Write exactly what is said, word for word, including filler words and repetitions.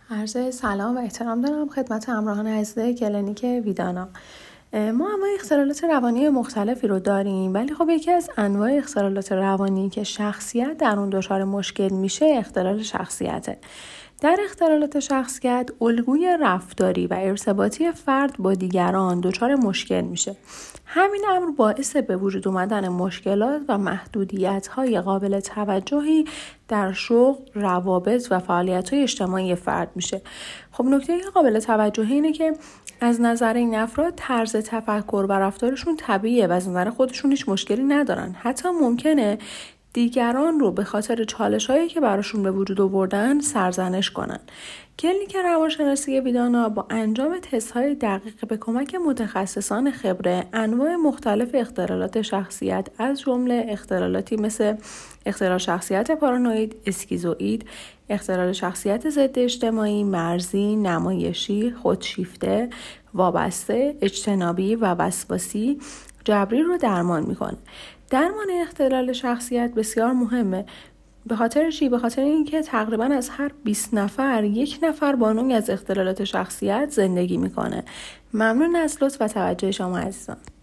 عرض سلام و احترام دارم خدمت همراهان عزیز کلینیک ویدانا. ما انواع اختلالات روانی مختلفی رو داریم، ولی خب یکی از انواع اختلالات روانی که شخصیت در اون دچار مشکل میشه اختلال شخصیته. در اختلالات شخصیت الگوی رفتاری و ارتباطی فرد با دیگران دچار مشکل میشه. همین امر باعث به وجود اومدن مشکلات و محدودیت‌های قابل توجهی در شغل، روابط و فعالیت‌های اجتماعی فرد میشه. خب نکته قابل توجهی اینه که از نظر این افراد طرز تفکر و رفتارشون طبیعیه و از نظر خودشون هیچ مشکلی ندارن. حتی ممکنه دیگران رو به خاطر چالش‌هایی که براشون به وجود آوردن سرزنش کنن. کلینیک روانشناسی ویدانا با انجام تست‌های دقیق به کمک متخصصان خبره انواع مختلف اختلالات شخصیت از جمله اختلالاتی مثل اختلال شخصیت پارانوید، اسکیزوئید، اختلال شخصیت ضد اجتماعی، مرزی، نمایشی، خودشیفته، وابسته، اجتنابی و وسواسی جبری رو درمان میکنه. درمان اختلال شخصیت بسیار مهمه. به خاطر چی؟ به خاطر اینکه تقریبا از هر بیست نفر یک نفر با نوعی از اختلالات شخصیت زندگی میکنه. ممنون از لطف و توجه شما عزیزان.